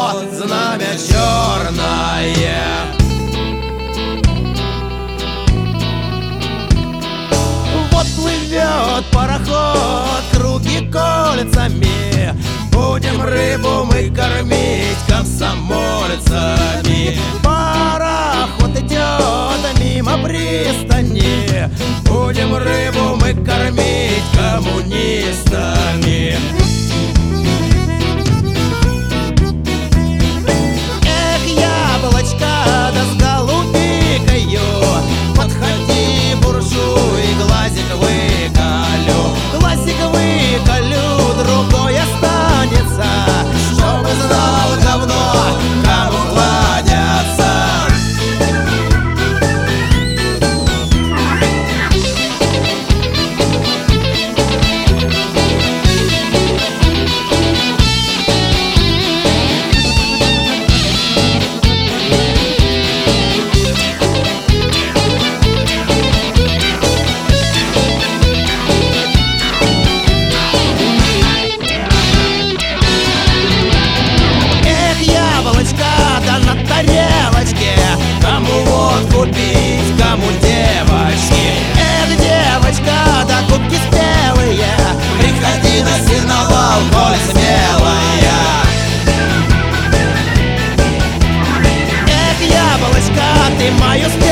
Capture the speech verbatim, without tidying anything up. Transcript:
знамя черное. Вот плывет пароход, круги колецами, будем рыбу мы кормить комсомольцами. Пароход идет мимо пристани, будем рыбу мы кормить коммунистами. Эх, яблочко, да с голубикою, подходи, буржуй, глазик выколю. Глазик выколю, другой останется, чтобы знал говно, кому кладятся. Кому водку пить, кому девочки. Эх, девочка, да губки спелые, приходи на сеновал, коль смелая. Эх, яблочко, ты мою спелую